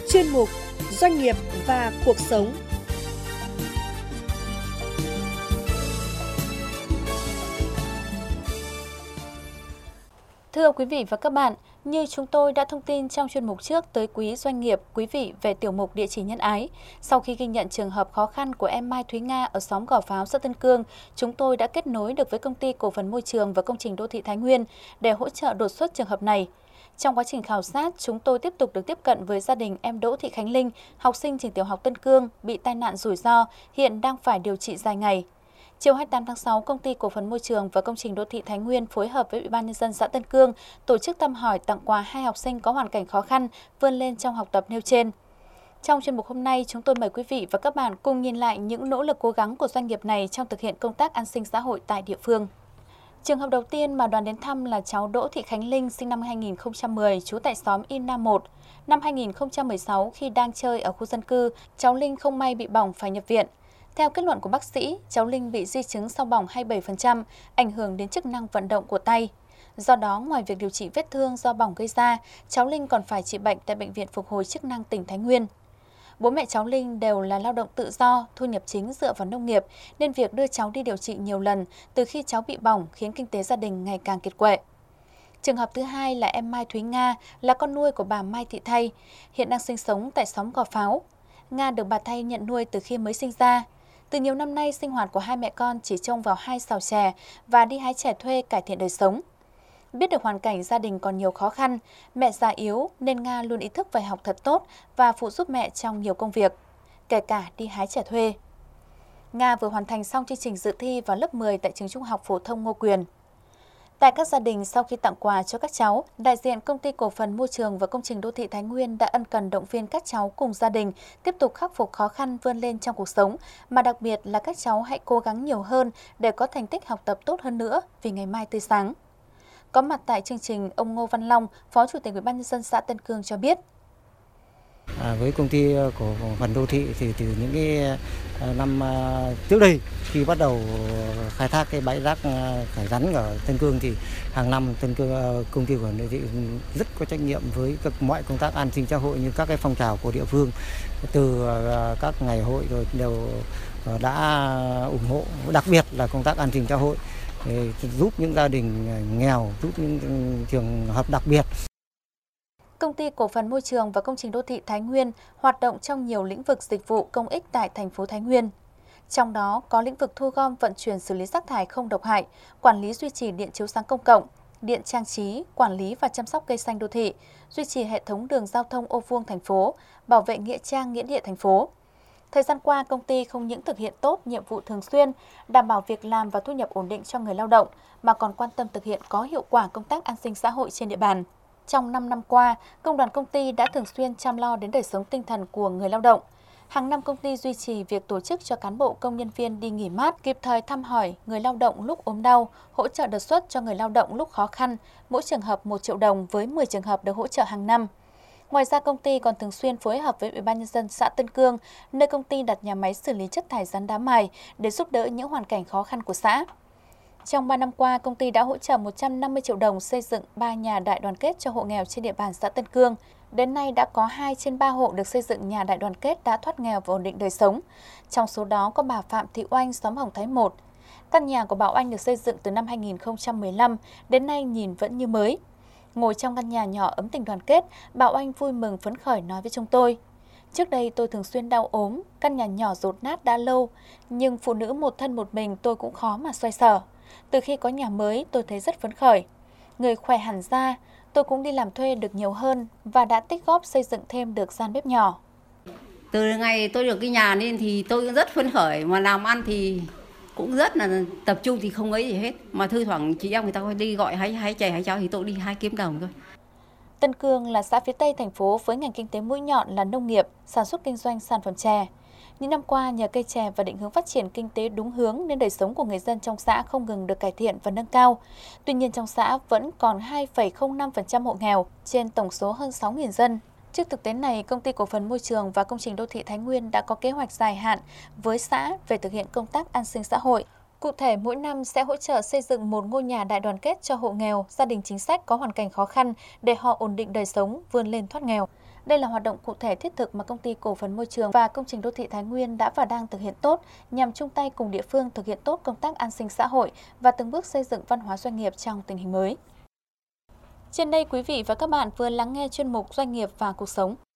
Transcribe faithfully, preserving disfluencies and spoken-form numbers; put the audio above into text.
chuyên mục Doanh nghiệp và cuộc sống. Thưa quý vị và các bạn, như chúng tôi đã thông tin trong chuyên mục trước tới quý doanh nghiệp, quý vị về tiểu mục Địa chỉ nhân ái. Sau khi ghi nhận trường hợp khó khăn của em Mai Thúy Nga ở xóm Gò Pháo, xã Tân Cương, chúng tôi đã kết nối được với Công ty Cổ phần Môi trường và Công trình Đô thị Thái Nguyên để hỗ trợ đột xuất trường hợp này. Trong quá trình khảo sát, chúng tôi tiếp tục được tiếp cận với gia đình em Đỗ Thị Khánh Linh, học sinh trường tiểu học Tân Cương, bị tai nạn rủi ro, hiện đang phải điều trị dài ngày. Chiều hai mươi tám tháng sáu, Công ty Cổ phần Môi trường và Công trình Đô thị Thái Nguyên phối hợp với Ủy ban Nhân dân xã Tân Cương tổ chức thăm hỏi tặng quà hai học sinh có hoàn cảnh khó khăn vươn lên trong học tập nêu trên. Trong chuyên mục hôm nay, chúng tôi mời quý vị và các bạn cùng nhìn lại những nỗ lực cố gắng của doanh nghiệp này trong thực hiện công tác an sinh xã hội tại địa phương. Trường hợp đầu tiên mà đoàn đến thăm là cháu Đỗ Thị Khánh Linh sinh năm hai nghìn không trăm mười, trú tại xóm Y Nam một. Năm hai nghìn không trăm mười sáu, khi đang chơi ở khu dân cư, cháu Linh không may bị bỏng phải nhập viện. Theo kết luận của bác sĩ, cháu Linh bị di chứng sau bỏng hai mươi bảy phần trăm, ảnh hưởng đến chức năng vận động của tay. Do đó, ngoài việc điều trị vết thương do bỏng gây ra, cháu Linh còn phải trị bệnh tại Bệnh viện Phục hồi chức năng tỉnh Thái Nguyên. Bố mẹ cháu Linh đều là lao động tự do, thu nhập chính dựa vào nông nghiệp, nên việc đưa cháu đi điều trị nhiều lần từ khi cháu bị bỏng khiến kinh tế gia đình ngày càng kiệt quệ. Trường hợp thứ hai là em Mai Thúy Nga, là con nuôi của bà Mai Thị Thay, hiện đang sinh sống tại xóm Gò Pháo. Nga được bà Thay nhận nuôi từ khi mới sinh ra. Từ nhiều năm nay, sinh hoạt của hai mẹ con chỉ trông vào hai sào chè và đi hái chè thuê cải thiện đời sống. Biết được hoàn cảnh gia đình còn nhiều khó khăn, mẹ già yếu nên Nga luôn ý thức phải học thật tốt và phụ giúp mẹ trong nhiều công việc, kể cả đi hái chè thuê. Nga vừa hoàn thành xong chương trình dự thi vào lớp mười tại trường Trung học phổ thông Ngô Quyền. Tại các gia đình, sau khi tặng quà cho các cháu, đại diện Công ty Cổ phần Môi trường và Công trình Đô thị Thái Nguyên đã ân cần động viên các cháu cùng gia đình tiếp tục khắc phục khó khăn vươn lên trong cuộc sống, mà đặc biệt là các cháu hãy cố gắng nhiều hơn để có thành tích học tập tốt hơn nữa vì ngày mai tươi sáng. Có mặt tại chương trình, ông Ngô Văn Long, Phó Chủ tịch Ủy ban Nhân dân xã Tân Cương cho biết. À, với công ty cổ phần đô thị thì từ những cái năm trước đây, khi bắt đầu khai thác cái bãi rác thải rắn ở Tân Cương thì hàng năm Tân Cương, công ty cổ phần đô thị rất có trách nhiệm với các mọi công tác an sinh xã hội, như các cái phong trào của địa phương, từ các ngày hội rồi đều đã ủng hộ, đặc biệt là công tác an sinh xã hội, giúp những gia đình nghèo, giúp những trường hợp đặc biệt. Công ty Cổ phần Môi trường và Công trình Đô thị Thái Nguyên hoạt động trong nhiều lĩnh vực dịch vụ công ích tại thành phố Thái Nguyên. Trong đó có lĩnh vực thu gom, vận chuyển, xử lý rác thải không độc hại, quản lý duy trì điện chiếu sáng công cộng, điện trang trí, quản lý và chăm sóc cây xanh đô thị, duy trì hệ thống đường giao thông ô vuông thành phố, bảo vệ nghĩa trang, nghĩa địa thành phố. Thời gian qua, công ty không những thực hiện tốt nhiệm vụ thường xuyên, đảm bảo việc làm và thu nhập ổn định cho người lao động, mà còn quan tâm thực hiện có hiệu quả công tác an sinh xã hội trên địa bàn. Trong năm năm qua, công đoàn công ty đã thường xuyên chăm lo đến đời sống tinh thần của người lao động. Hàng năm công ty duy trì việc tổ chức cho cán bộ công nhân viên đi nghỉ mát, kịp thời thăm hỏi người lao động lúc ốm đau, hỗ trợ đột xuất cho người lao động lúc khó khăn, mỗi trường hợp một triệu đồng với mười trường hợp được hỗ trợ hàng năm. Ngoài ra, công ty còn thường xuyên phối hợp với Ủy ban Nhân dân xã Tân Cương, nơi công ty đặt nhà máy xử lý chất thải rắn đá mài để giúp đỡ những hoàn cảnh khó khăn của xã. Trong ba năm qua, công ty đã hỗ trợ một trăm năm mươi triệu đồng xây dựng ba nhà đại đoàn kết cho hộ nghèo trên địa bàn xã Tân Cương. Đến nay đã có hai trên ba hộ được xây dựng nhà đại đoàn kết đã thoát nghèo và ổn định đời sống. Trong số đó có bà Phạm Thị Oanh, xóm Hồng Thái một. Căn nhà của bà Oanh được xây dựng từ năm hai nghìn không trăm mười lăm, đến nay nhìn vẫn như mới. Ngồi trong căn nhà nhỏ ấm tình đoàn kết, bà Oanh vui mừng phấn khởi nói với chúng tôi. Trước đây tôi thường xuyên đau ốm, căn nhà nhỏ dột nát đã lâu, nhưng phụ nữ một thân một mình tôi cũng khó mà xoay sở. Từ khi có nhà mới, tôi thấy rất phấn khởi. Người khỏe hẳn ra, tôi cũng đi làm thuê được nhiều hơn và đã tích góp xây dựng thêm được gian bếp nhỏ. Từ ngày tôi được cái nhà nên thì tôi cũng rất phấn khởi, mà làm ăn thì cũng rất là tập trung thì không ấy gì hết. Mà thư thoảng chị em người ta đi gọi hái hái chè hái cháo thì tôi đi hái kiếm đồng thôi. Tân Cương là xã phía Tây thành phố với ngành kinh tế mũi nhọn là nông nghiệp, sản xuất kinh doanh sản phẩm chè. Những năm qua, nhờ cây chè và định hướng phát triển kinh tế đúng hướng nên đời sống của người dân trong xã không ngừng được cải thiện và nâng cao. Tuy nhiên, trong xã vẫn còn hai phẩy không năm phần trăm hộ nghèo trên tổng số hơn sáu nghìn dân. Trước thực tế này, Công ty Cổ phần Môi trường và Công trình Đô thị Thái Nguyên đã có kế hoạch dài hạn với xã về thực hiện công tác an sinh xã hội. Cụ thể, mỗi năm sẽ hỗ trợ xây dựng một ngôi nhà đại đoàn kết cho hộ nghèo, gia đình chính sách có hoàn cảnh khó khăn để họ ổn định đời sống, vươn lên thoát nghèo. Đây là hoạt động cụ thể thiết thực mà Công ty Cổ phần Môi trường và Công trình Đô thị Thái Nguyên đã và đang thực hiện tốt nhằm chung tay cùng địa phương thực hiện tốt công tác an sinh xã hội và từng bước xây dựng văn hóa doanh nghiệp trong tình hình mới. Trên đây, quý vị và các bạn vừa lắng nghe chuyên mục Doanh nghiệp và cuộc sống.